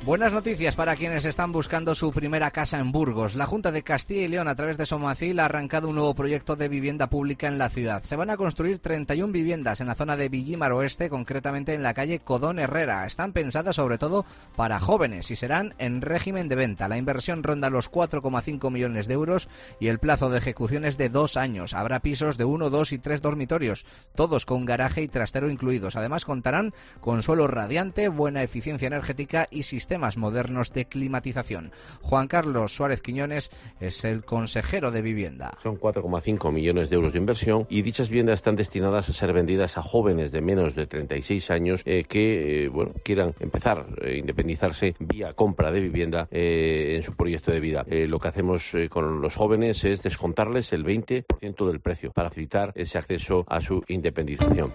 Buenas noticias para quienes están buscando su primera casa en Burgos. La Junta de Castilla y León, a través de Somacil, ha arrancado un nuevo proyecto de vivienda pública en la ciudad. Se van a construir 31 viviendas en la zona de Villimar Oeste, concretamente en la calle Codón Herrera. Están pensadas sobre todo para jóvenes y serán en régimen de venta. La inversión ronda los 4,5 millones de euros y el plazo de ejecución es de 2 años. Habrá pisos de 1, 2 y 3 dormitorios, todos con garaje y trastero incluidos. Además contarán con suelo radiante, buena eficiencia energética y sistemas modernos de climatización. Juan Carlos Suárez Quiñones es el consejero de Vivienda. Son 4,5 millones de euros de inversión y dichas viviendas están destinadas a ser vendidas a jóvenes de menos de 36 años que quieran empezar a independizarse vía compra de vivienda en su proyecto de vida. Lo que hacemos con los jóvenes es descontarles el 20% del precio para facilitar ese acceso a su independización.